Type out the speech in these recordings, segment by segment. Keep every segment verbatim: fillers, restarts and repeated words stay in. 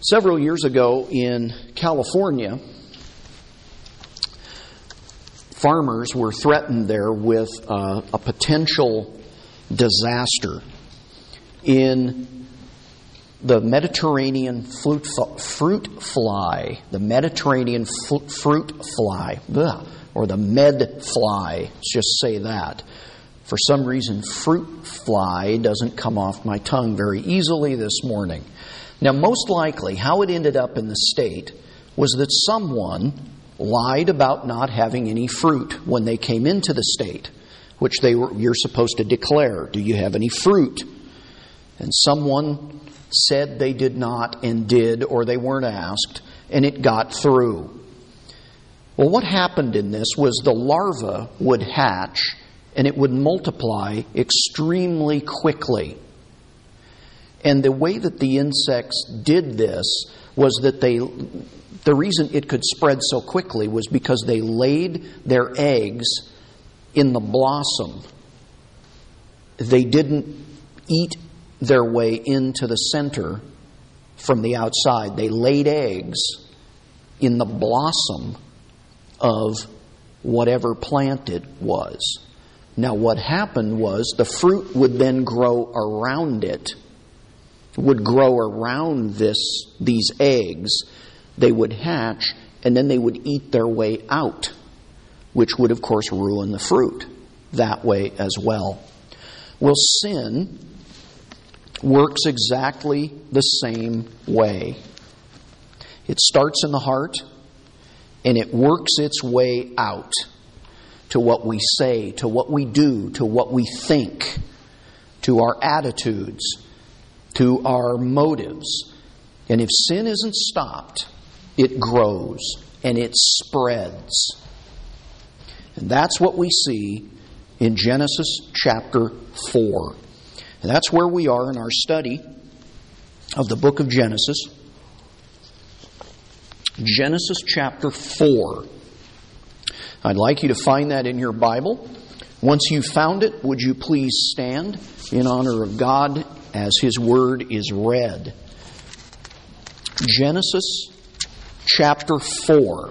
Several years ago in California, farmers were threatened there with uh, a potential disaster in the Mediterranean fruit, fruit fly, the Mediterranean fruit fly, ugh, or the med fly. Let's just say that. For some reason, fruit fly doesn't come off my tongue very easily this morning. Now, most likely, how it ended up in the state was that someone lied about not having any fruit when they came into the state, which they were, you're supposed to declare, do you have any fruit? And someone said they did not and did, or they weren't asked, and it got through. Well, what happened in this was the larva would hatch and it would multiply extremely quickly. And the way that the insects did this was that they, the reason it could spread so quickly was because they laid their eggs in the blossom. They didn't eat their way into the center from the outside. They laid eggs in the blossom of whatever plant it was. Now what happened was the fruit would then grow around it, would grow around this these eggs. They would hatch, and then they would eat their way out, which would, of course, ruin the fruit that way as well. Well, sin works exactly the same way. It starts in the heart, and it works its way out to what we say, to what we do, to what we think, to our attitudes, to our motives. And if sin isn't stopped, it grows and it spreads. And that's what we see in Genesis chapter four. And that's where we are in our study of the book of Genesis. Genesis chapter four. I'd like you to find that in your Bible. Once you've found it, would you please stand in honor of God as His Word is read. Genesis chapter four.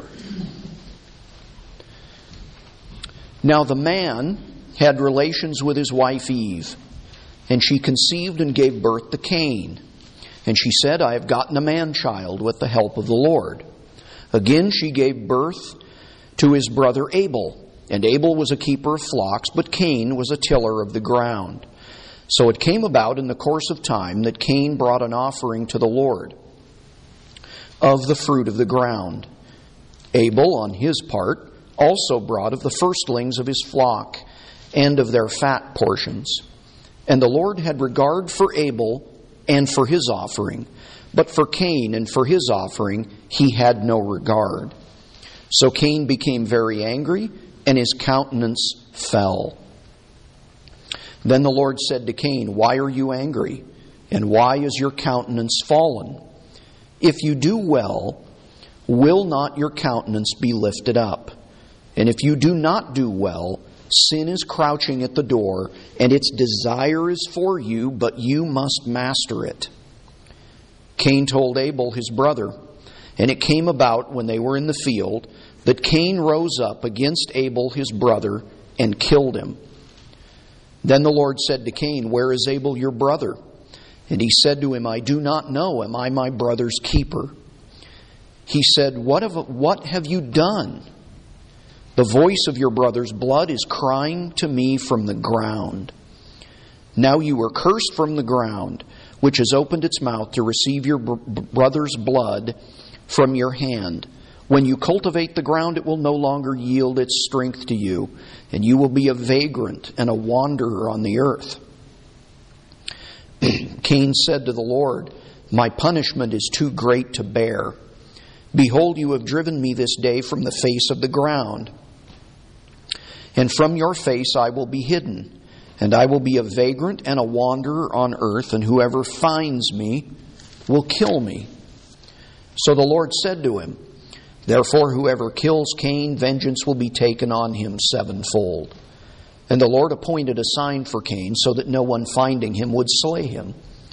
Now the man had relations with his wife Eve, and she conceived and gave birth to Cain. And she said, I have gotten a man-child with the help of the Lord. Again she gave birth to his brother Abel. And Abel was a keeper of flocks, but Cain was a tiller of the ground. So it came about in the course of time that Cain brought an offering to the Lord of the fruit of the ground. Abel, on his part, also brought of the firstlings of his flock and of their fat portions. And the Lord had regard for Abel and for his offering, but for Cain and for his offering he had no regard. So Cain became very angry, and his countenance fell. Then the Lord said to Cain, Why are you angry? And why is your countenance fallen? If you do well, will not your countenance be lifted up? And if you do not do well, sin is crouching at the door, and its desire is for you, but you must master it. Cain told Abel his brother, and it came about when they were in the field that Cain rose up against Abel his brother and killed him. Then the Lord said to Cain, Where is Abel your brother? And he said to him, I do not know. Am I my brother's keeper? He said, What have, what have you done? The voice of your brother's blood is crying to me from the ground. Now you are cursed from the ground, which has opened its mouth to receive your brother's blood from your hand. When you cultivate the ground, it will no longer yield its strength to you, and you will be a vagrant and a wanderer on the earth. Cain said to the Lord, My punishment is too great to bear. Behold, you have driven me this day from the face of the ground, and from your face I will be hidden, and I will be a vagrant and a wanderer on earth, and whoever finds me will kill me. So the Lord said to him, Therefore whoever kills Cain, vengeance will be taken on him sevenfold. And the Lord appointed a sign for Cain, so that no one finding him would slay him.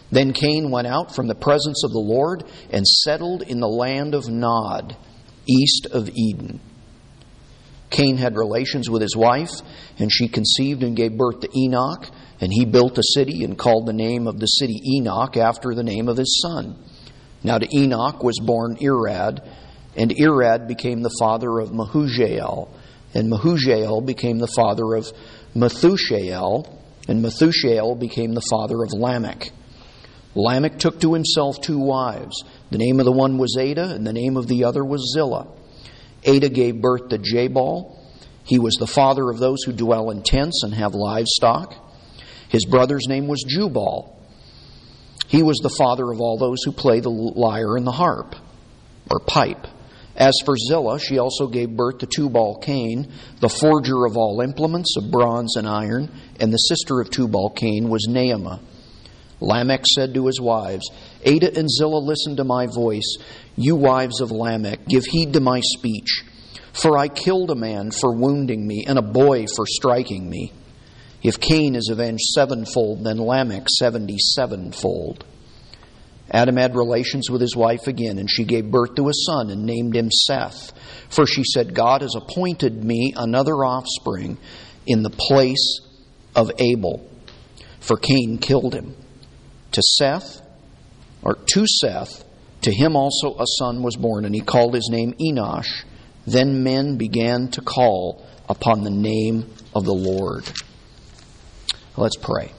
Then Cain went out from the presence of the Lord and settled in the land of Nod, east of Eden. Cain had relations with his wife, and she conceived and gave birth to Enoch, and he built a city and called the name of the city Enoch after the name of his son. Now to Enoch was born Irad, and Irad became the father of Mehujael, and Mehujael became the father of Methushael, and Methushael became the father of Lamech. Lamech took to himself two wives. The name of the one was Ada, and the name of the other was Zillah. Ada gave birth to Jabal. He was the father of those who dwell in tents and have livestock. His brother's name was Jubal. He was the father of all those who play the lyre and the harp, or pipe. As for Zillah, she also gave birth to Tubal-Cain, the forger of all implements of bronze and iron, and the sister of Tubal-Cain was Naamah. Lamech said to his wives, Ada and Zillah, listen to my voice. You wives of Lamech, give heed to my speech. For I killed a man for wounding me, and a boy for striking me. If Cain is avenged sevenfold, then Lamech seventy-sevenfold. Adam had relations with his wife again, and she gave birth to a son and named him Seth. For she said, God has appointed me another offspring in the place of Abel. For Cain killed him. To Seth, or to Seth, to him also a son was born, and he called his name Enosh. Then men began to call upon the name of the Lord. Let's pray.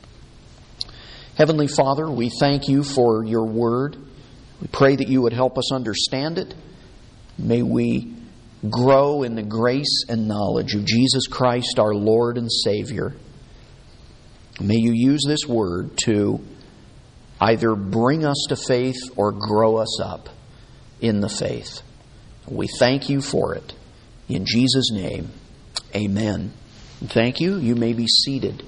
Heavenly Father, we thank you for your word. We pray that you would help us understand it. May we grow in the grace and knowledge of Jesus Christ, our Lord and Savior. May you use this word to either bring us to faith or grow us up in the faith. We thank you for it. In Jesus' name, amen. Thank you. You may be seated.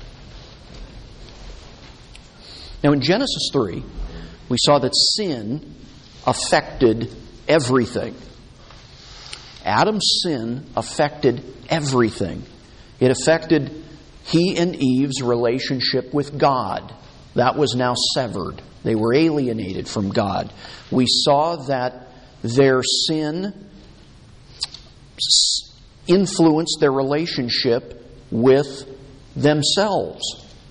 Now in Genesis three, we saw that sin affected everything. Adam's sin affected everything. It affected he and Eve's relationship with God. That was now severed. They were alienated from God. We saw that their sin influenced their relationship with themselves.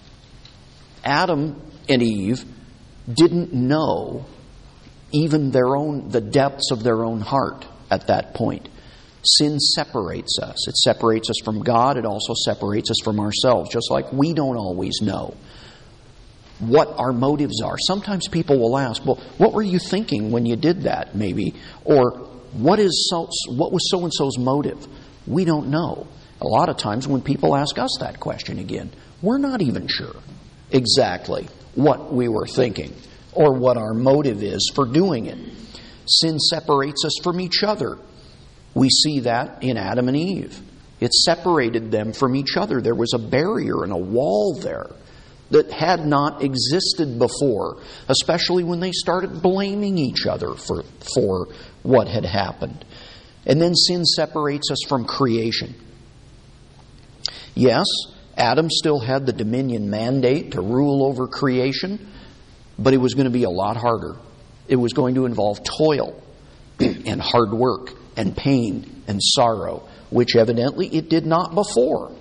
Adam and Eve didn't know even their own the depths of their own heart at that point. Sin separates us. It separates us from God. It also separates us from ourselves, just like we don't always know what our motives are. Sometimes people will ask, well, what were you thinking when you did that, maybe? Or what is so, what was so-and-so's motive? We don't know. A lot of times when people ask us that question again, we're not even sure exactly what we were thinking or what our motive is for doing it. Sin separates us from each other. We see that in Adam and Eve. It separated them from each other. There was a barrier and a wall there that had not existed before, especially when they started blaming each other for, for what had happened. And then sin separates us from creation. Yes, Adam still had the dominion mandate to rule over creation, but it was going to be a lot harder. It was going to involve toil and hard work and pain and sorrow, which evidently it did not before.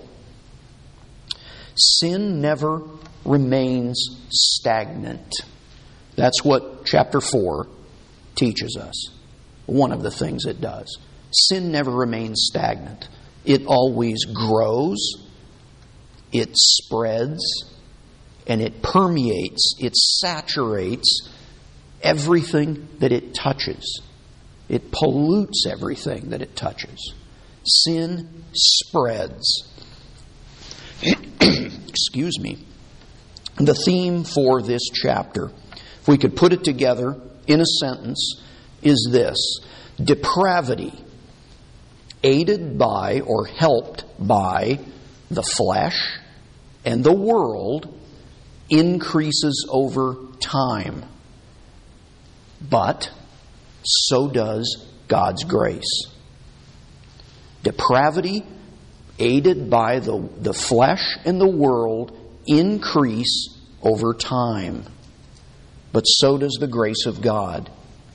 Sin never remains stagnant. That's what chapter four teaches us. One of the things it does. Sin never remains stagnant. It always grows, it spreads, and it permeates, it saturates everything that it touches. It pollutes everything that it touches. Sin spreads. Excuse me. The theme for this chapter, if we could put it together in a sentence, is this: depravity, aided by or helped by the flesh and the world, increases over time. But so does God's grace. Depravity, aided by the, the flesh and the world, increase over time. but so does the grace of God.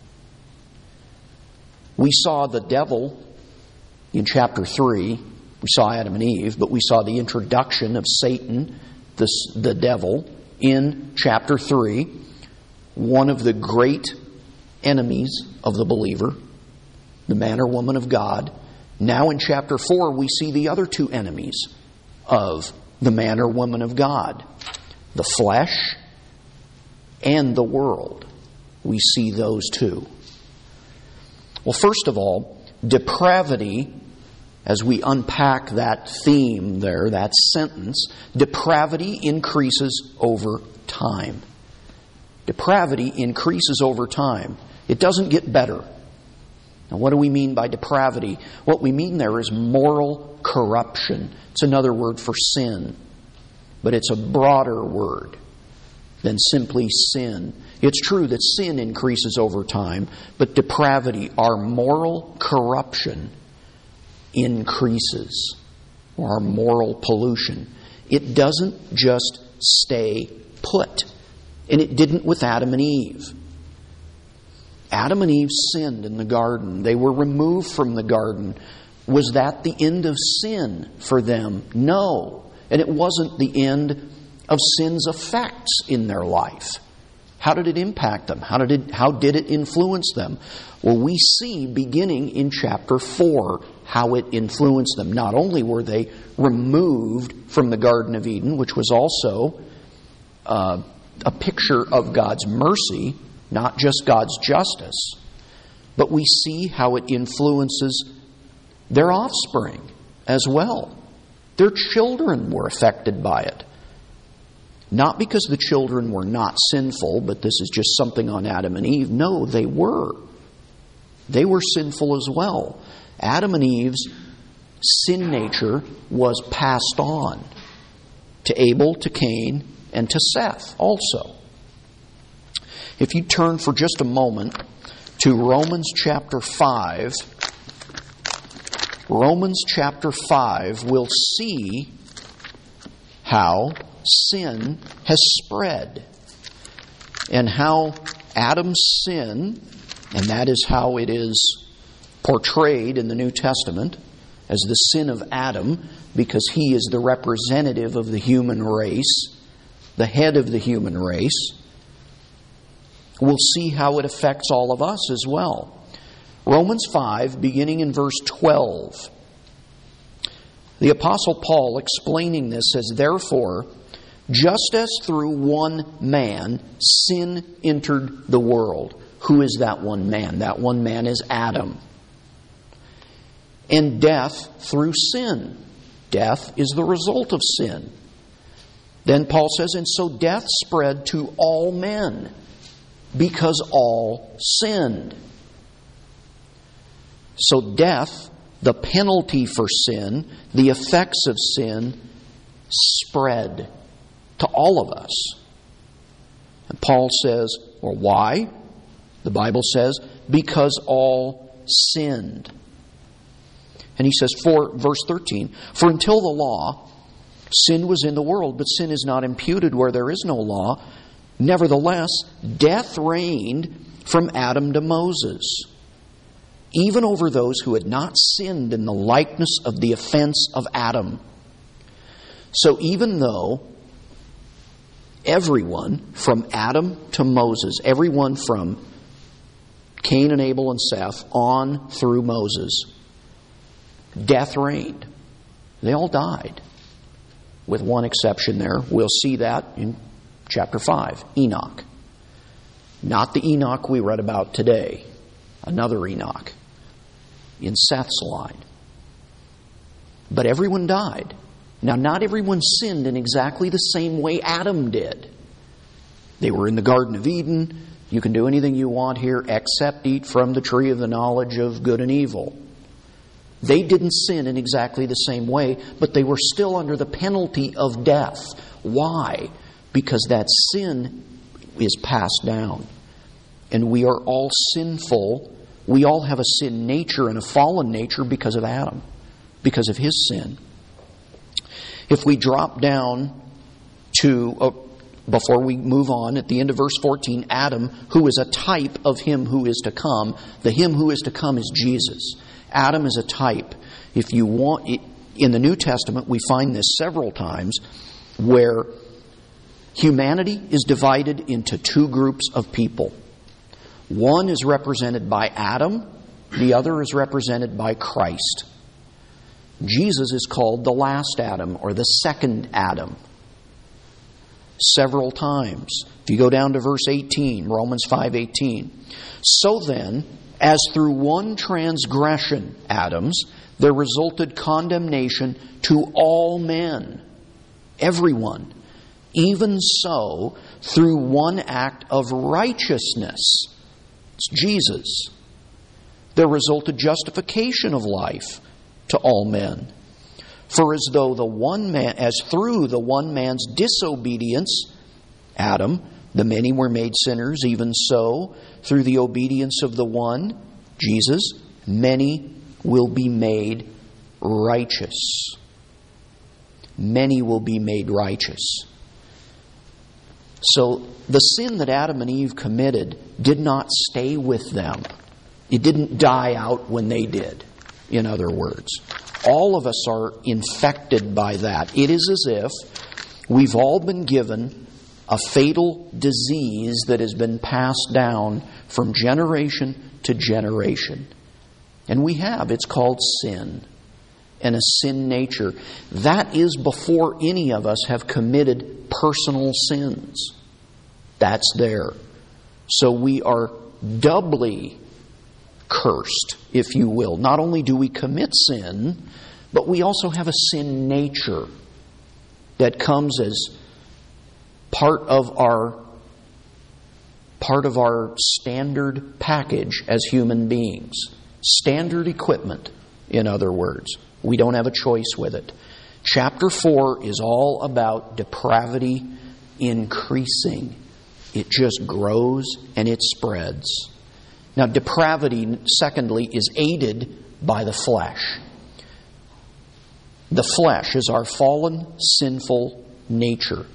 We saw the devil in chapter three. We saw Adam and Eve, but we saw the introduction of Satan, the, the devil, in chapter three, one of the great enemies of the believer, the man or woman of God. Now in chapter four, we see the other two enemies of the man or woman of God, the flesh and the world. We see those two. Well, first of all, depravity, as we unpack that theme there, that sentence, depravity increases over time. Depravity increases over time. It doesn't get better. Now, what do we mean by depravity? What we mean there is moral corruption. It's another word for sin, but it's a broader word than simply sin. It's true that sin increases over time, but depravity, our moral corruption, increases, or our moral pollution. It doesn't just stay put. And it didn't with Adam and Eve. Adam and Eve sinned in the garden. They were removed from the garden. Was that the end of sin for them? No. And it wasn't the end of sin's effects in their life. How did it impact them? How did it, how did it influence them? Well, we see beginning in chapter four how it influenced them. Not only were they removed from the Garden of Eden, which was also uh, a picture of God's mercy, not just God's justice, but we see how it influences their offspring as well. Their children were affected by it. Not because the children were not sinful, but this is just something on Adam and Eve. No, they were. They were sinful as well. Adam and Eve's sin nature was passed on to Abel, to Cain, and to Seth also. If you turn for just a moment to Romans chapter five, Romans chapter five, we'll see how sin has spread and how Adam's sin, and that is how it is portrayed in the New Testament as the sin of Adam, because he is the representative of the human race, the head of the human race. We'll see how it affects all of us as well. Romans five, beginning in verse twelve. The Apostle Paul, explaining this, says, "Therefore, just as through one man sin entered the world." Who is that one man? That one man is Adam. "And death through sin." Death is the result of sin. Then Paul says, "And so death spread to all men, because all sinned." So death, the penalty for sin, the effects of sin, spread to all of us. And Paul says, well, why? The Bible says, because all sinned. And he says, for verse thirteen, "For until the law, sin was in the world, but sin is not imputed where there is no law. Nevertheless, death reigned from Adam to Moses, even over those who had not sinned in the likeness of the offense of Adam." So even though everyone from Adam to Moses, everyone from Cain and Abel and Seth on through Moses, death reigned. They all died, with one exception there. We'll see that in chapter five, Enoch. Not the Enoch we read about today, another Enoch in Seth's line. But everyone died. Now, not everyone sinned in exactly the same way Adam did. They were in the Garden of Eden. You can do anything you want here except eat from the tree of the knowledge of good and evil. They didn't sin in exactly the same way, but they were still under the penalty of death. Why? Because that sin is passed down. And we are all sinful. We all have a sin nature and a fallen nature because of Adam, because of his sin. If we drop down to uh, before we move on, at the end of verse fourteen, Adam, who is a type of him who is to come. The him who is to come is Jesus. Adam is a type. If you want, in the New Testament, we find this several times where humanity is divided into two groups of people. One is represented by Adam, the other is represented by Christ. Jesus is called the last Adam or the second Adam several times. If you go down to verse eighteen, Romans five eighteen. So then, as through one transgression, Adam's, there resulted condemnation to all men, everyone. Even so, through one act of righteousness, it's Jesus, there resulted justification of life to all men. For as though the one man, as through the one man's disobedience, Adam, the many were made sinners, even so, through the obedience of the one, Jesus, many will be made righteous. Many will be made righteous. So the sin that Adam and Eve committed did not stay with them. It didn't die out when they did, in other words. All of us are infected by that. It is as if we've all been given a fatal disease that has been passed down from generation to generation. And we have. It's called sin and a sin nature. That is before any of us have committed personal sins. That's there. So we are doubly cursed, if you will. Not only do we commit sin, but we also have a sin nature that comes as part of our part of our standard package as human beings. Standard equipment, in other words. We don't have a choice with it. Chapter four is all about depravity increasing. It just grows and it spreads. Now, depravity, secondly, is aided by the flesh. The flesh is our fallen, sinful nature.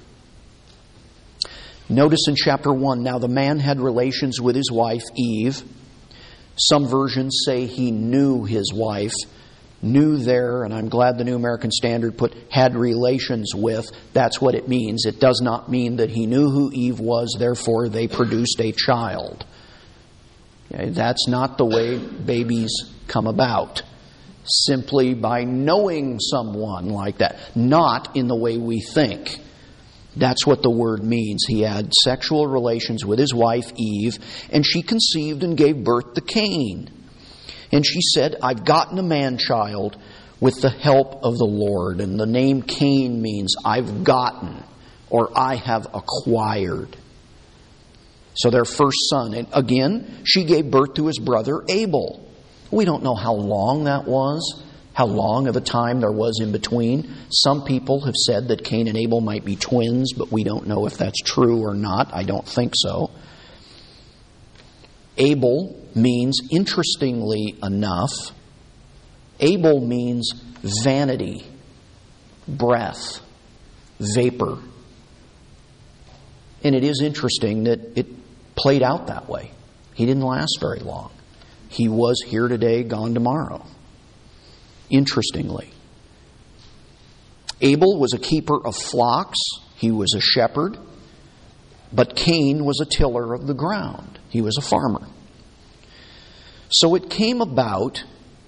Notice in chapter one, now the man had relations with his wife, Eve. Some versions say he knew his wife. Knew there, and I'm glad the New American Standard put had relations with. That's what it means. It does not mean that he knew who Eve was, therefore they produced a child. Okay, that's not the way babies come about. Simply by knowing someone like that. Not in the way we think. That's what the word means. He had sexual relations with his wife Eve, and she conceived and gave birth to Cain. And she said, I've gotten a man-child with the help of the Lord. And the name Cain means I've gotten or I have acquired. So their first son. And again, she gave birth to his brother Abel. We don't know how long that was, how long of a time there was in between. Some people have said that Cain and Abel might be twins, but we don't know if that's true or not. I don't think so. Abel means, interestingly enough, Abel means vanity, breath, vapor. And it is interesting that it played out that way. He didn't last very long. He was here today, gone tomorrow. Interestingly. Abel was a keeper of flocks. He was a shepherd. But Cain was a tiller of the ground. He was a farmer. So it came about,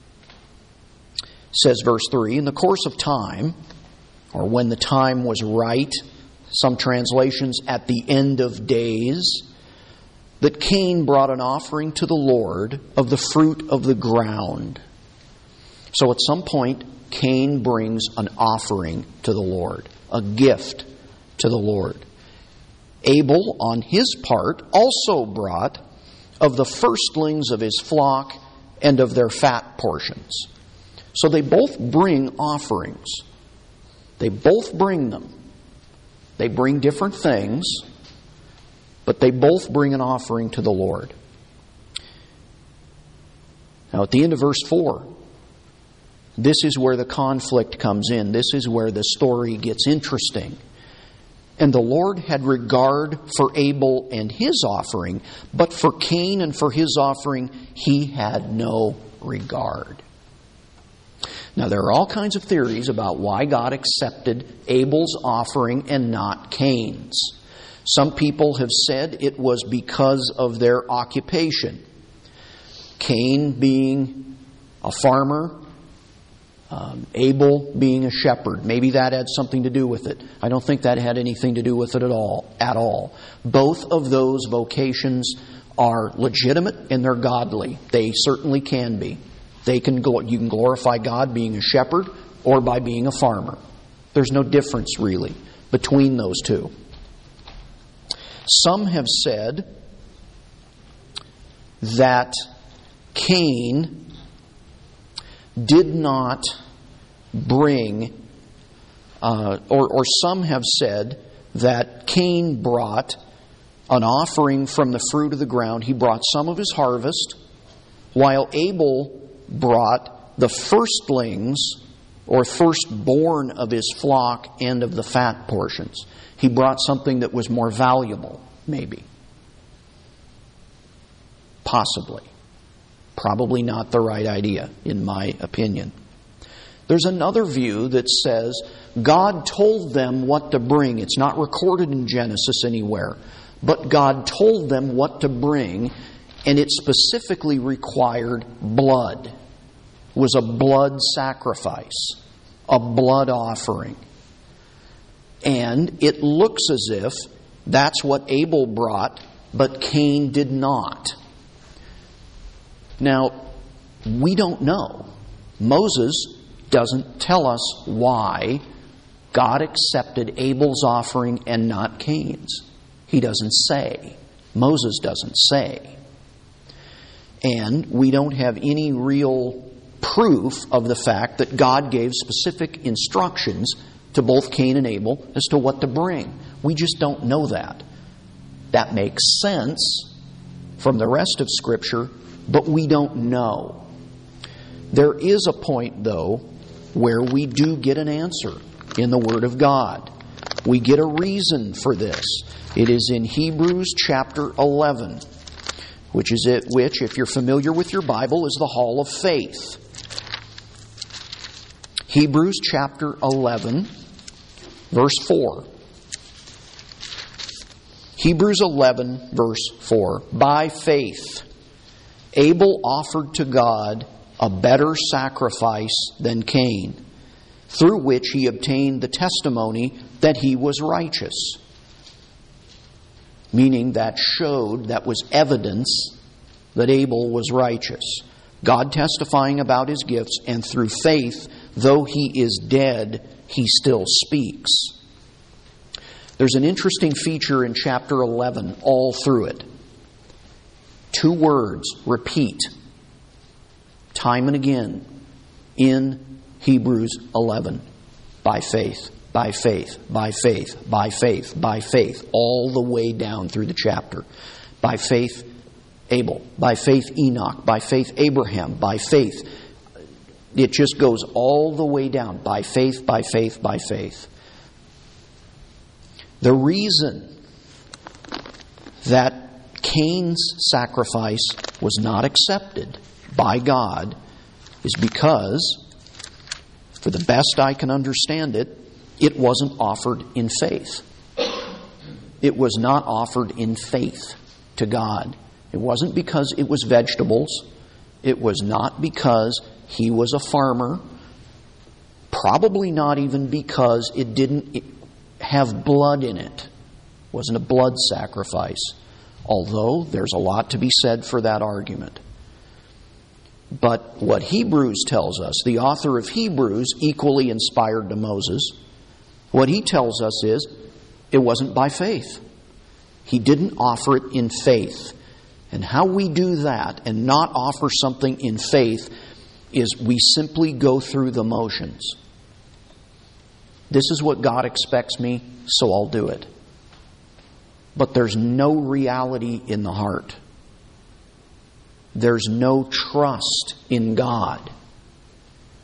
says verse three, in the course of time, or when the time was right, some translations, at the end of days, that Cain brought an offering to the Lord of the fruit of the ground. So at some point, Cain brings an offering to the Lord, a gift to the Lord. Abel, on his part, also brought of the firstlings of his flock and of their fat portions. So they both bring offerings. They both bring them. They bring different things, but they both bring an offering to the Lord. Now at the end of verse four, this is where the conflict comes in. This is where the story gets interesting. And the Lord had regard for Abel and his offering, but for Cain and for his offering he had no regard. Now, there are all kinds of theories about why God accepted Abel's offering and not Cain's. Some people have said it was because of their occupation. Cain being a farmer, um, Abel being a shepherd. Maybe that had something to do with it. I don't think that had anything to do with it at all. At all. Both of those vocations are legitimate and they're godly. They certainly can be. They can go, you can glorify God being a shepherd or by being a farmer. There's no difference really between those two. Some have said that Cain did not bring, uh, or, or some have said that Cain brought an offering from the fruit of the ground. He brought some of his harvest, while Abel brought the firstlings or firstborn of his flock and of the fat portions. He brought something that was more valuable, maybe. Possibly. Probably not the right idea, in my opinion. There's another view that says God told them what to bring. It's not recorded in Genesis anywhere, but God told them what to bring, and it specifically required blood. It was a blood sacrifice, a blood offering. And it looks as if that's what Abel brought, but Cain did not. Now, we don't know. Moses doesn't tell us why God accepted Abel's offering and not Cain's. He doesn't say. Moses doesn't say. And we don't have any real proof of the fact that God gave specific instructions to both Cain and Abel as to what to bring. We just don't know that. That makes sense from the rest of Scripture, but we don't know. There is a point, though, where we do get an answer in the Word of God. We get a reason for this. It is in Hebrews chapter eleven, which is it, which, if you're familiar with your Bible, is the Hall of Faith. Hebrews chapter eleven, verse four. Hebrews eleven, verse four. By faith, Abel offered to God a better sacrifice than Cain, through which he obtained the testimony that he was righteous. Meaning that showed, that was evidence that Abel was righteous. God testifying about his gifts, and through faith, though he is dead, he still speaks. There's an interesting feature in chapter eleven all through it. Two words repeat time and again in Hebrews eleven. By faith, by faith, by faith, by faith, by faith, all the way down through the chapter. By faith, Abel. By faith, Enoch. By faith, Abraham. By faith. It just goes all the way down. By faith, by faith, by faith. The reason that Cain's sacrifice was not accepted by God is because, for the best I can understand it, it wasn't offered in faith. It was not offered in faith to God. It wasn't because it was vegetables. It was not because he was a farmer. Probably not even because it didn't have blood in it. It wasn't a blood sacrifice. Although there's a lot to be said for that argument. But what Hebrews tells us, the author of Hebrews, equally inspired to Moses, what he tells us is it wasn't by faith. He didn't offer it in faith. And how we do that and not offer something in faith is we simply go through the motions. This is what God expects me, so I'll do it. But there's no reality in the heart. There's no trust in God.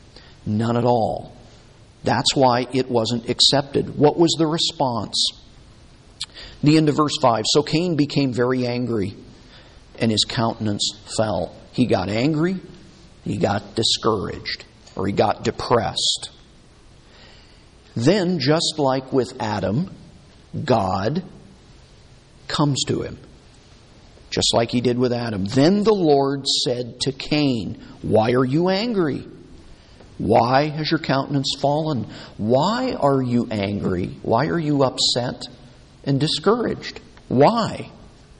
None at all. That's why it wasn't accepted. What was the response? The end of verse five. So Cain became very angry, and his countenance fell. He got angry, he got discouraged, or he got depressed. Then, just like with Adam, God comes to him. Just like He did with Adam. Then the Lord said to Cain, "Why are you angry? Why has your countenance fallen? Why are you angry? Why are you upset and discouraged? Why?"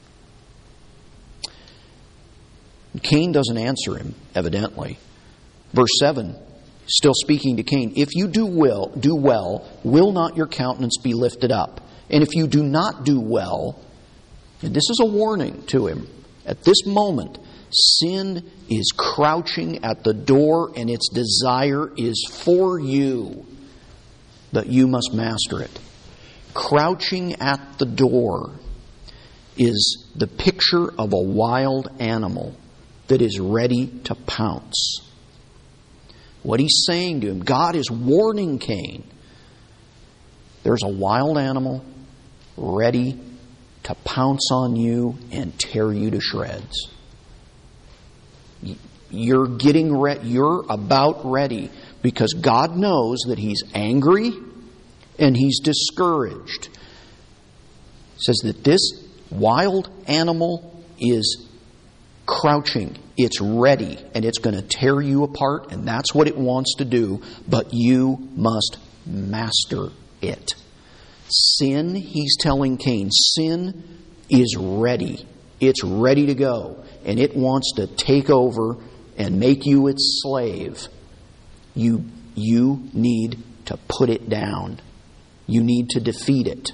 Cain doesn't answer him, evidently. Verse seven, still speaking to Cain, "If you do well, do well, will not your countenance be lifted up? And if you do not do well," and this is a warning to him, at this moment, sin is crouching at the door and its desire is for you, but you must master it. Crouching at the door is the picture of a wild animal that is ready to pounce. What He's saying to him, God is warning Cain. There's a wild animal ready to pounce on you and tear you to shreds. You're getting ready. You're about ready, because God knows that He's angry and He's discouraged. It says that this wild animal is crouching. It's ready, and it's going to tear you apart, and that's what it wants to do, but you must master it. Sin, He's telling Cain, sin is ready. It's ready to go, and it wants to take over and make you its slave. You, you need to put it down. You need to defeat it.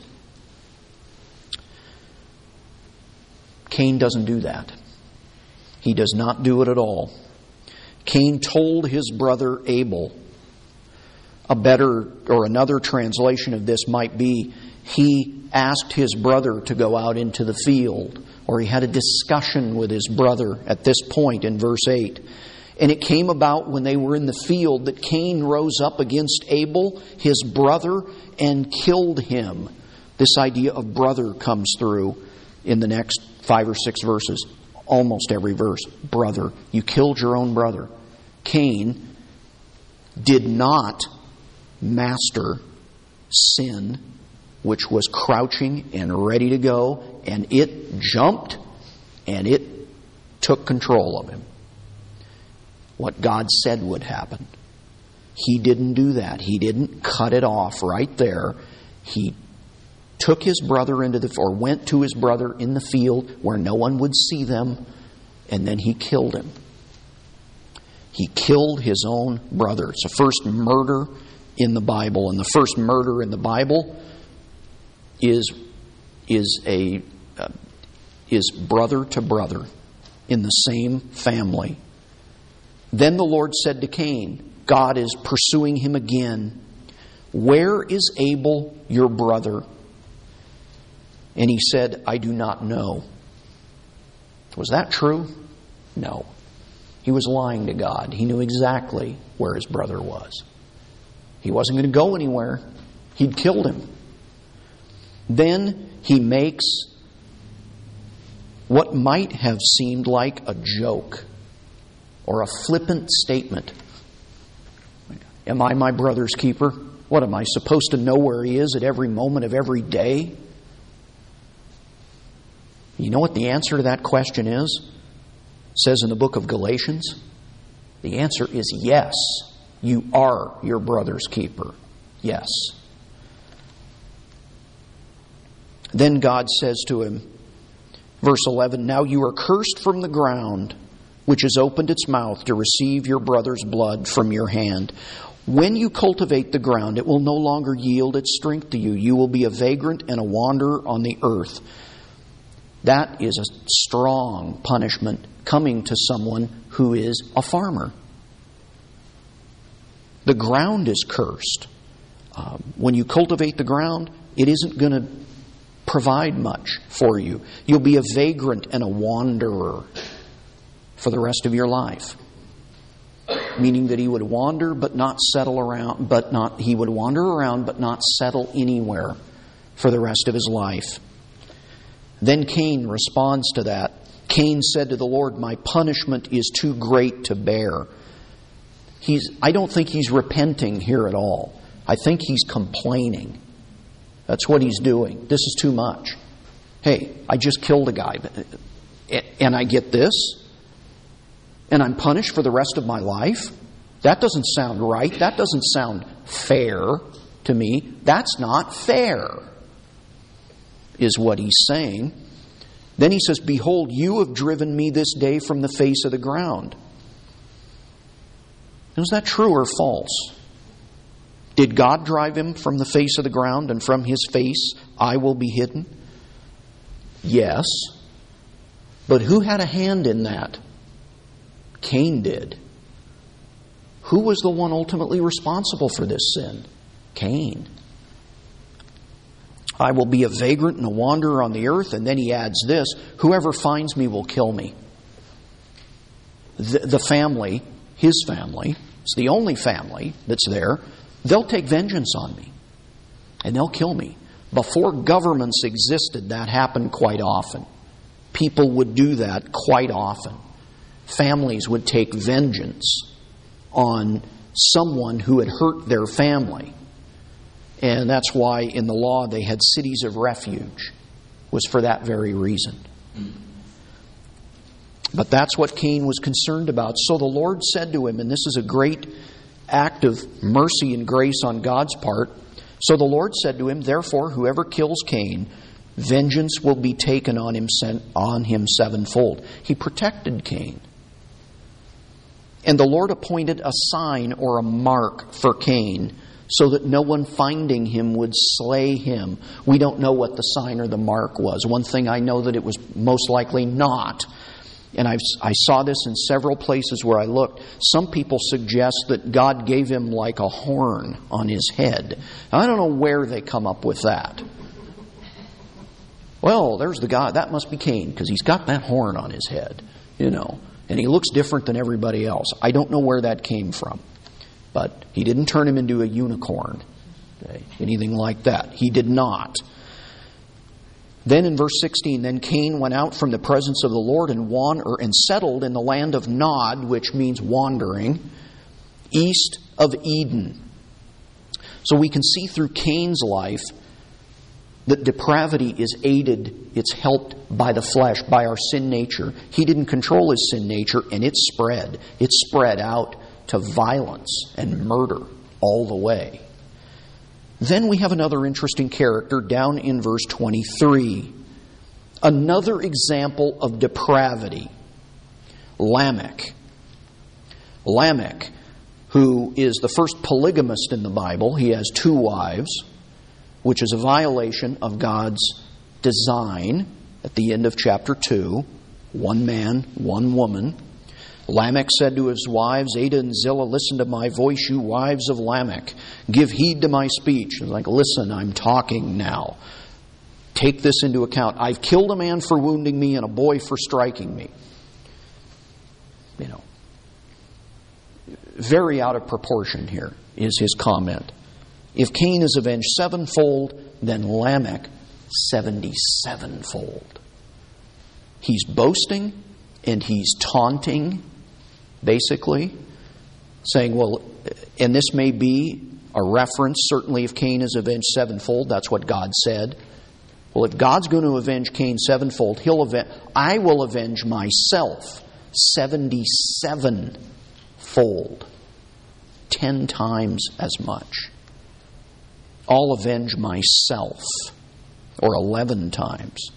Cain doesn't do that. He does not do it at all. Cain told his brother Abel. A better or another translation of this might be, he asked his brother to go out into the field, or he had a discussion with his brother at this point in verse eight. And it came about when they were in the field that Cain rose up against Abel, his brother, and killed him. This idea of brother comes through in the next five or six verses. Almost every verse. Brother. You killed your own brother. Cain did not master sin, which was crouching and ready to go, and it jumped and it took control of him. What God said would happen. He didn't do that. He didn't cut it off right there. He took his brother into the, or went to his brother in the field where no one would see them, and then he killed him. He killed his own brother. It's the first murder in the Bible, and the first murder in the Bible is is a uh, is brother to brother in the same family. Then the Lord said to Cain, God is pursuing him again, "Where is Abel, your brother?" And he said, "I do not know." Was that true? No. He was lying to God. He knew exactly where his brother was. He wasn't going to go anywhere. He'd killed him. Then he makes what might have seemed like a joke or a flippant statement. Am I my brother's keeper? What, am I supposed to know where he is at every moment of every day? You know what the answer to that question is? It says in the book of Galatians. The answer is yes. You are your brother's keeper. Yes. Then God says to him, verse eleven, "Now you are cursed from the ground, which has opened its mouth to receive your brother's blood from your hand. When you cultivate the ground, it will no longer yield its strength to you. You will be a vagrant and a wanderer on the earth." That is a strong punishment coming to someone who is a farmer. The ground is cursed. Uh, when you cultivate the ground, it isn't going to provide much for you. You'll be a vagrant and a wanderer for the rest of your life. Meaning that he would wander but not settle around, but not he would wander around but not settle anywhere for the rest of his life. Then Cain responds to that. Cain said to the Lord, "My punishment is too great to bear." He's, I don't think he's repenting here at all. I think he's complaining. That's what he's doing. This is too much. Hey, I just killed a guy, and I get this, and I'm punished for the rest of my life? That doesn't sound right. That doesn't sound fair to me. That's not fair, is what he's saying. Then he says, "Behold, you have driven me this day from the face of the ground." Is that true or false? Did God drive him from the face of the ground, and from his face I will be hidden? Yes. But who had a hand in that? Cain did. Who was the one ultimately responsible for this sin? Cain. "I will be a vagrant and a wanderer on the earth." And then he adds this, "Whoever finds me will kill me." The, the family, his family, it's the only family that's there, they'll take vengeance on me. And they'll kill me. Before governments existed, that happened quite often. People would do that quite often. Families would take vengeance on someone who had hurt their family. And that's why in the law they had cities of refuge, was for that very reason. But that's what Cain was concerned about. So the Lord said to him, and this is a great act of mercy and grace on God's part. So the Lord said to him, "Therefore, whoever kills Cain, vengeance will be taken on him, on him sevenfold." He protected Cain. And the Lord appointed a sign or a mark for Cain, so that no one finding him would slay him. We don't know what the sign or the mark was. One thing I know that it was most likely not. And I've, I saw this in several places where I looked. Some people suggest that God gave him like a horn on his head. Now, I don't know where they come up with that. Well, there's the guy. That must be Cain, because he's got that horn on his head, you know. And he looks different than everybody else. I don't know where that came from. But he didn't turn him into a unicorn. Okay? Anything like that. He did not. Then in verse sixteen, "Then Cain went out from the presence of the Lord and wandered and settled in the land of Nod," which means wandering, "east of Eden." So we can see through Cain's life that depravity is aided, it's helped by the flesh, by our sin nature. He didn't control his sin nature, and it spread. It spread out to violence and murder all the way. Then we have another interesting character down in verse twenty-three. Another example of depravity. Lamech. Lamech, who is the first polygamist in the Bible. He has two wives, which is a violation of God's design at the end of chapter two. One man, one woman. Lamech said to his wives, "Adah and Zillah, listen to my voice, you wives of Lamech. Give heed to my speech." It's like, listen, I'm talking now. Take this into account. I've killed a man for wounding me and a boy for striking me. You know, very out of proportion here is his comment. If Cain is avenged sevenfold, then Lamech seventy-sevenfold. He's boasting and he's taunting, basically, saying, well, and this may be a reference, certainly if Cain is avenged sevenfold, that's what God said. Well, if God's going to avenge Cain sevenfold, he'll avenge, I will avenge myself seventy-sevenfold. Ten times as much. I'll avenge myself, or eleven times.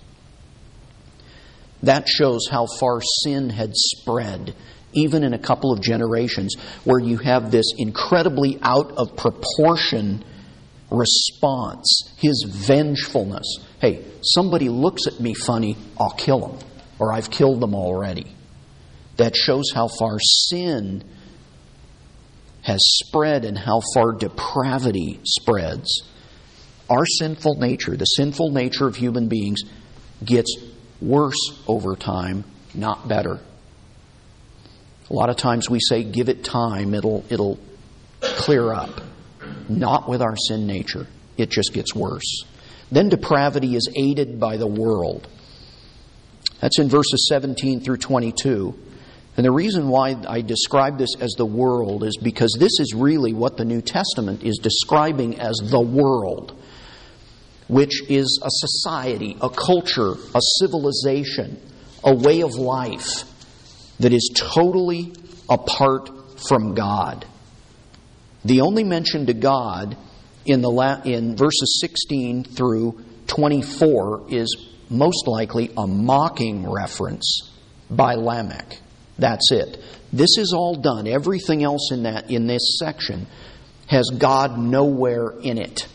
That shows how far sin had spread, even in a couple of generations, where you have this incredibly out of proportion response, his vengefulness. Hey, somebody looks at me funny, I'll kill them, or I've killed them already. That shows how far sin has spread and how far depravity spreads. Our sinful nature, the sinful nature of human beings, gets worse over time, not better. A lot of times we say, give it time, it'll it'll clear up. Not with our sin nature. It just gets worse. Then depravity is aided by the world. That's in verses seventeen through twenty-two. And the reason why I describe this as the world is because this is really what the New Testament is describing as the world, which is a society, a culture, a civilization, a way of life that is totally apart from God. The only mention to God in the la- in verses sixteen through twenty-four is most likely a mocking reference by Lamech. That's it. This is all done. Everything else in that in this section has God nowhere in it.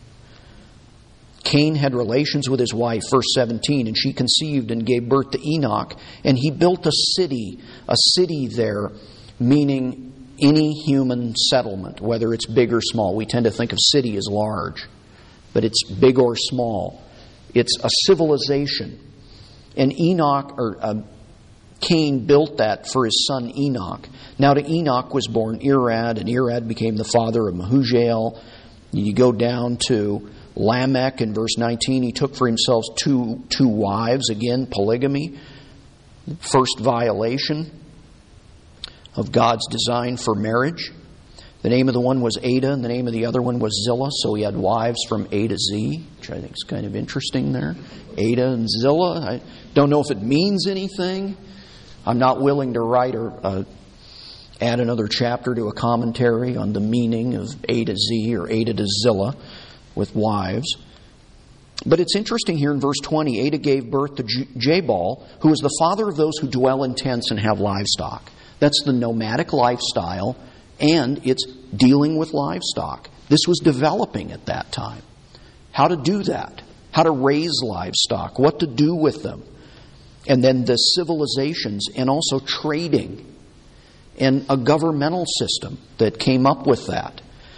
Cain had relations with his wife, verse seventeen, and she conceived and gave birth to Enoch, and he built a city, a city there, meaning any human settlement, whether it's big or small. We tend to think of city as large, but it's big or small. It's a civilization. And Enoch, or uh, Cain built that for his son Enoch. Now to Enoch was born Irad, and Irad became the father of Mehujael. You go down to Lamech in verse nineteen. He took for himself two, two wives. Again, polygamy. First violation of God's design for marriage. The name of the one was Ada, and the name of the other one was Zillah. So he had wives from A to Z, which I think is kind of interesting there. Ada and Zillah. I don't know if it means anything. I'm not willing to write or uh, add another chapter to a commentary on the meaning of A to Z or Ada to Zillah with wives. But it's interesting here in verse twenty, Ada gave birth to J- Jabal, who is the father of those who dwell in tents and have livestock. That's the nomadic lifestyle, and it's dealing with livestock. This was developing at that time. How to do that, how to raise livestock, what to do with them. And then the civilizations and also trading and a governmental system that came up with that.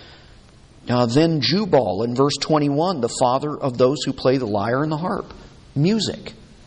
Uh, then Jubal in verse twenty-one, the father of those who play the lyre and the harp. Music.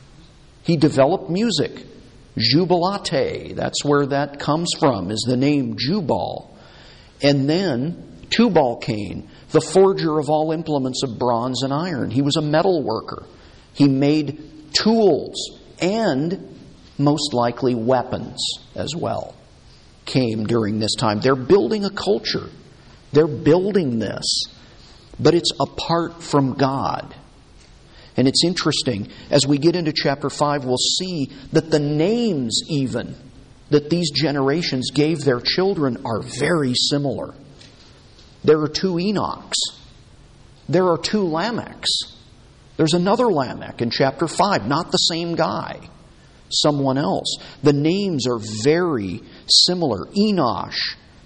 He developed music. Jubilate, that's where that comes from, is the name Jubal. And then Tubal-Cain, the forger of all implements of bronze and iron. He was a metal worker. He made tools and most likely weapons as well came during this time. They're building a culture. They're building this. But it's apart from God. And it's interesting, as we get into chapter five, we'll see that the names even that these generations gave their children are very similar. There are two Enochs. There are two Lamechs. There's another Lamech in chapter five, not the same guy, someone else. The names are very similar. Enosh.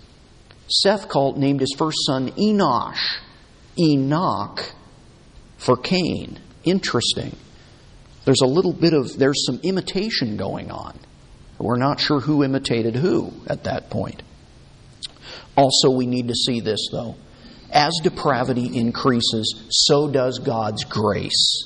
Seth called, named his first son Enosh. Enoch for Cain. Interesting. There's a little bit of, there's some imitation going on. We're not sure who imitated who at that point. Also, we need to see this, though. As depravity increases, so does God's grace.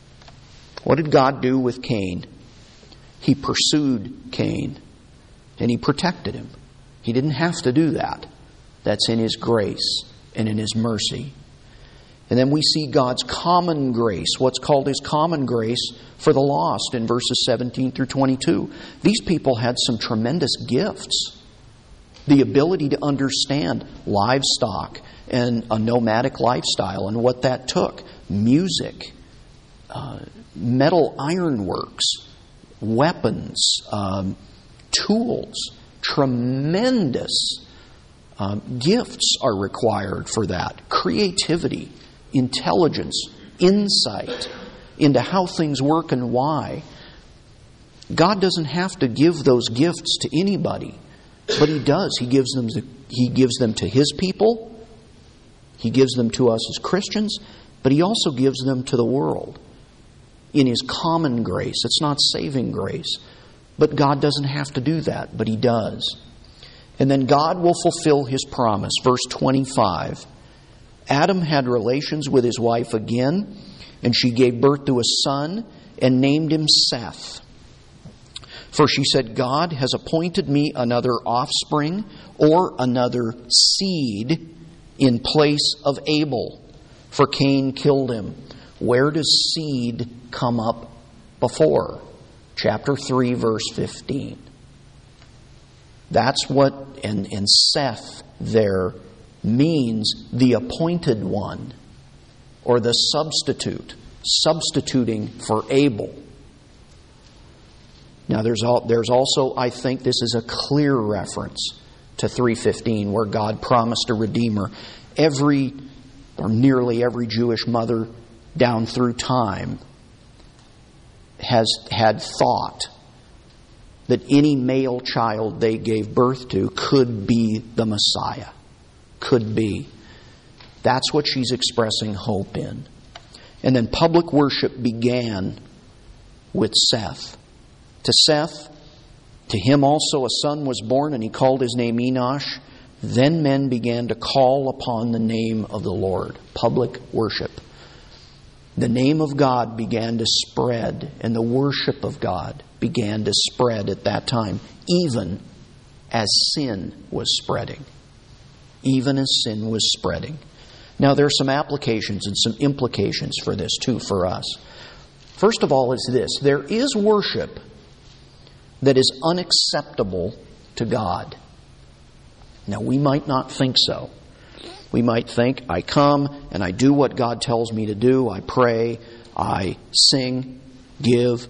What did God do with Cain? He pursued Cain, and He protected him. He didn't have to do that. That's in His grace and in His mercy. And then we see God's common grace, what's called His common grace for the lost in verses seventeen through twenty-two. These people had some tremendous gifts. The ability to understand livestock and a nomadic lifestyle and what that took. Music, uh, metal ironworks, weapons, um, tools. Tremendous uh, gifts are required for that. Creativity, intelligence, insight into how things work and why. God doesn't have to give those gifts to anybody, but He does. He gives them to, He gives them to His people. He gives them to us as Christians, but He also gives them to the world in His common grace. It's not saving grace, but God doesn't have to do that, but He does. And then God will fulfill His promise. Verse twenty-five. Adam had relations with his wife again, and she gave birth to a son and named him Seth. For she said, God has appointed me another offspring or another seed in place of Abel, for Cain killed him. Where does seed come up before? chapter three, verse fifteen. That's what, and, and Seth there means the appointed one, or the substitute, substituting for Abel. Now there's all, there's also, I think this is a clear reference to three fifteen, where God promised a Redeemer. Every, or nearly every Jewish mother down through time has had thought that any male child they gave birth to could be the Messiah. Could be. That's what she's expressing hope in. And then public worship began with Seth. To Seth, to him also a son was born, and he called his name Enosh. Then men began to call upon the name of the Lord. Public worship. The name of God began to spread, and the worship of God began to spread at that time, even as sin was spreading. Even as sin was spreading. Now there are some applications and some implications for this too for us. First of all is this: there is worship that is unacceptable to God. Now we might not think so. We might think, I come and I do what God tells me to do. I pray, I sing, give.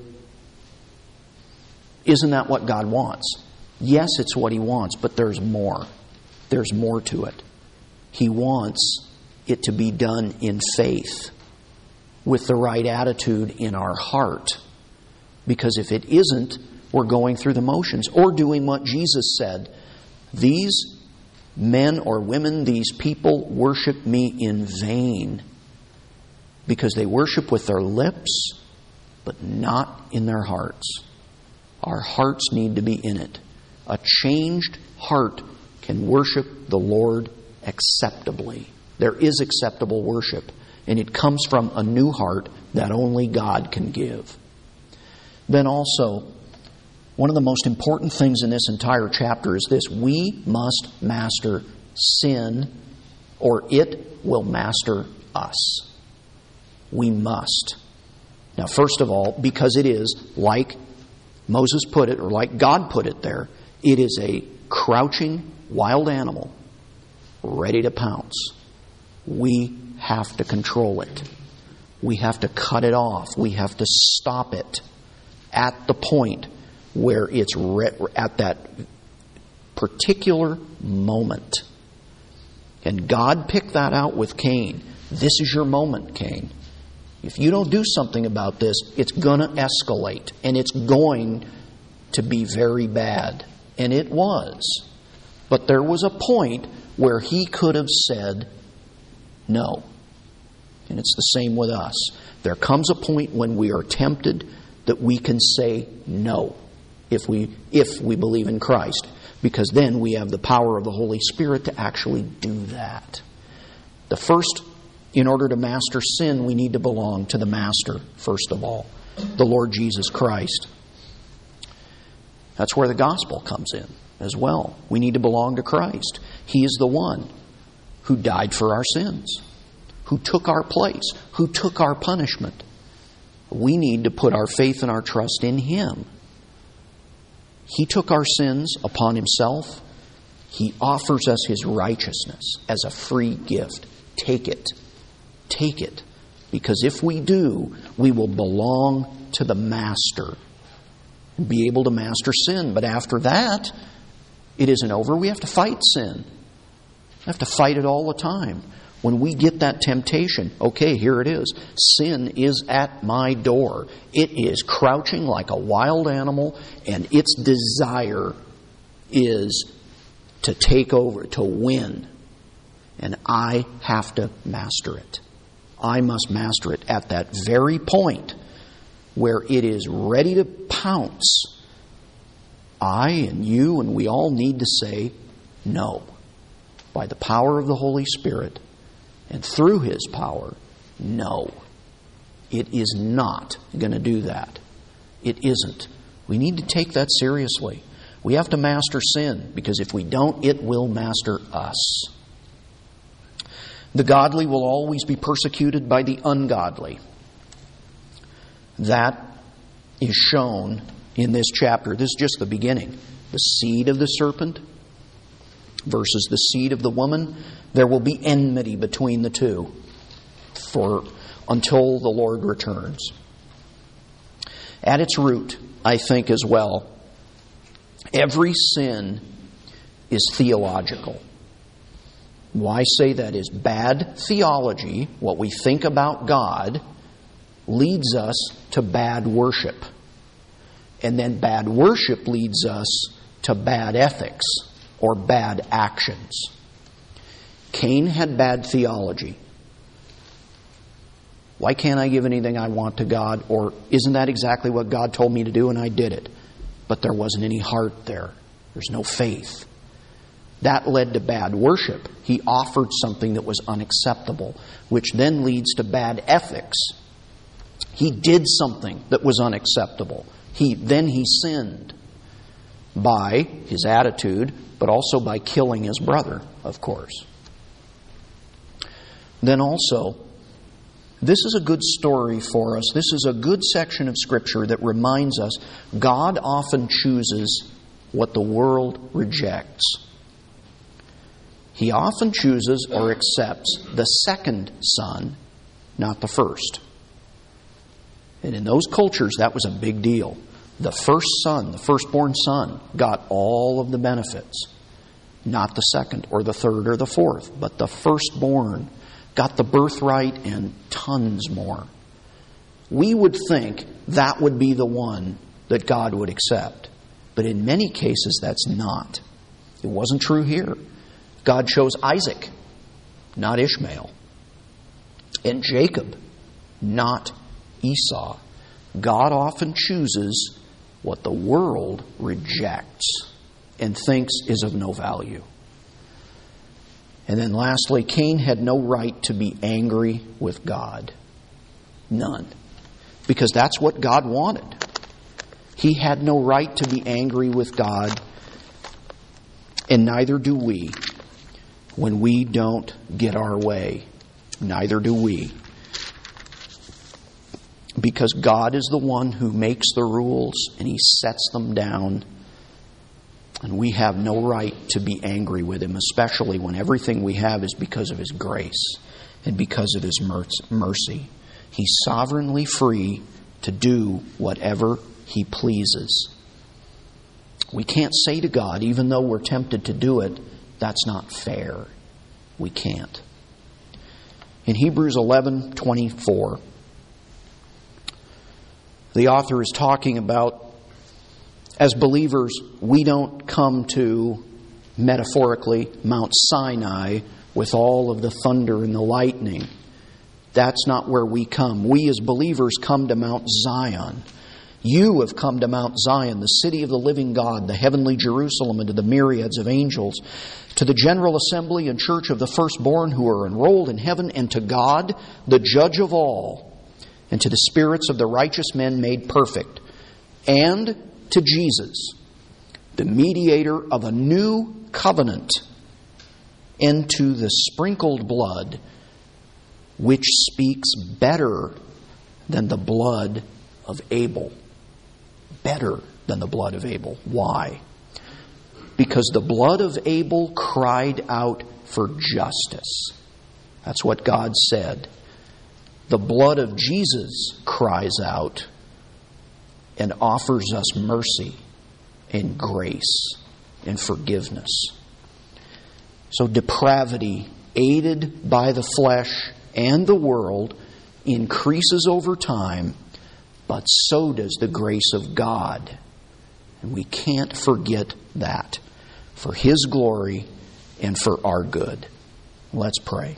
Isn't that what God wants? Yes, it's what He wants, but there's more. There's more to it. He wants it to be done in faith, with the right attitude in our heart. Because if it isn't, we're going through the motions, or doing what Jesus said. These men or women, these people worship me in vain, because they worship with their lips, but not in their hearts. Our hearts need to be in it. A changed heart can worship the Lord acceptably. There is acceptable worship, and it comes from a new heart that only God can give. Then also, one of the most important things in this entire chapter is this: we must master sin, or it will master us. We must. Now, first of all, because it is, like Moses put it, or like God put it there, it is a crouching wild animal ready to pounce. We have to control it. We have to cut it off. We have to stop it at the point where it's re- at that particular moment. And God picked that out with Cain. This is your moment, Cain. If you don't do something about this, it's going to escalate. And it's going to be very bad. And it was. But there was a point where he could have said no. And it's the same with us. There comes a point when we are tempted that we can say no. If we if we believe in Christ. Because then we have the power of the Holy Spirit to actually do that. The first, in order to master sin, we need to belong to the Master, first of all, the Lord Jesus Christ. That's where the gospel comes in as well. We need to belong to Christ. He is the one who died for our sins, who took our place, who took our punishment. We need to put our faith and our trust in Him. He took our sins upon Himself. He offers us His righteousness as a free gift. Take it. Take it. Because if we do, we will belong to the Master and be able to master sin. But after that, it isn't over. We have to fight sin. We have to fight it all the time. When we get that temptation, okay, here it is. Sin is at my door. It is crouching like a wild animal, and its desire is to take over, to win. And I have to master it. I must master it at that very point where it is ready to pounce. I and you and we all need to say no. By the power of the Holy Spirit and through His power, no. It is not going to do that. It isn't. We need to take that seriously. We have to master sin, because if we don't, it will master us. The godly will always be persecuted by the ungodly. That is shown in this chapter. This is just the beginning. The seed of the serpent versus the seed of the woman. There will be enmity between the two for until the Lord returns. At its root, I think as well, every sin is theological. Why say that is bad theology, what we think about God, leads us to bad worship. And then bad worship leads us to bad ethics or bad actions. Cain had bad theology. Why can't I give anything I want to God? Or isn't that exactly what God told me to do and I did it? But there wasn't any heart there. There's no faith. That led to bad worship. He offered something that was unacceptable, which then leads to bad ethics. He did something that was unacceptable. He then he sinned by his attitude, but also by killing his brother, of course. Then also, this is a good story for us. This is a good section of Scripture that reminds us God often chooses what the world rejects. He often chooses or accepts the second son, not the first. And in those cultures, that was a big deal. The first son, the firstborn son, got all of the benefits. Not the second or the third or the fourth, but the firstborn got the birthright and tons more. We would think that would be the one that God would accept. But in many cases, that's not. It wasn't true here. God chose Isaac, not Ishmael. And Jacob, not Esau. God often chooses what the world rejects and thinks is of no value. And then lastly, Cain had no right to be angry with God. None. Because that's what God wanted. He had no right to be angry with God, and neither do we when we don't get our way. Neither do we. Because God is the one who makes the rules and He sets them down. And we have no right to be angry with Him, especially when everything we have is because of His grace and because of His mercy. He's sovereignly free to do whatever He pleases. We can't say to God, even though we're tempted to do it, that's not fair. We can't. In Hebrews eleven twenty-four, the author is talking about, as believers, we don't come to, metaphorically, Mount Sinai with all of the thunder and the lightning. That's not where we come. We as believers come to Mount Zion. You have come to Mount Zion, the city of the living God, the heavenly Jerusalem, and to the myriads of angels, to the general assembly and church of the firstborn who are enrolled in heaven, and to God, the judge of all, and to the spirits of the righteous men made perfect, and to Jesus, the mediator of a new covenant, and to the sprinkled blood, which speaks better than the blood of Abel. Better than the blood of Abel. Why? Because the blood of Abel cried out for justice. That's what God said. The blood of Jesus cries out and offers us mercy and grace and forgiveness. So depravity, aided by the flesh and the world, increases over time, but so does the grace of God. And we can't forget that, for His glory and for our good. Let's pray.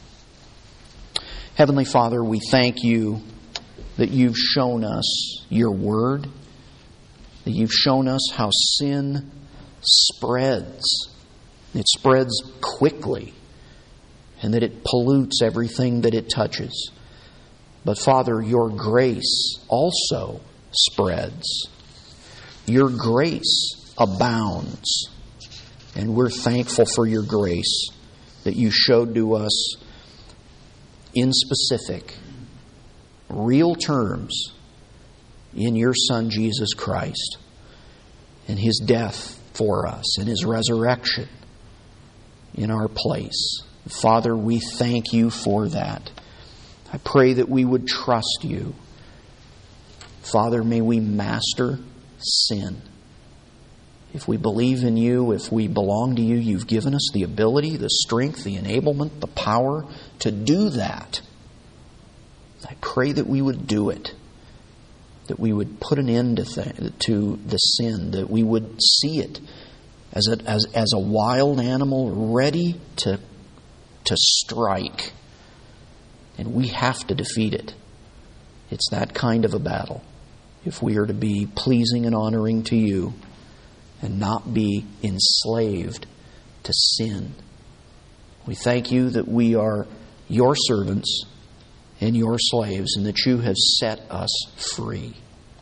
Heavenly Father, we thank You that You've shown us Your Word, that You've shown us how sin spreads. It spreads quickly, and that it pollutes everything that it touches. But Father, Your grace also spreads. Your grace abounds. And we're thankful for Your grace that You showed to us in specific, real terms, in your Son, Jesus Christ, and His death for us, and His resurrection in our place. Father, we thank You for that. I pray that we would trust You. Father, may we master sin. If we believe in You, if we belong to You, You've given us the ability, the strength, the enablement, the power to do that. I pray that we would do it. That we would put an end to, th- to the sin. That we would see it as a, as, as a wild animal ready to, to strike. And we have to defeat it. It's that kind of a battle. If we are to be pleasing and honoring to You and not be enslaved to sin. We thank You that we are Your servants and Your slaves, and that You have set us free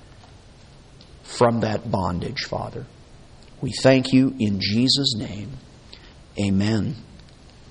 from that bondage, Father. We thank You in Jesus' name. Amen.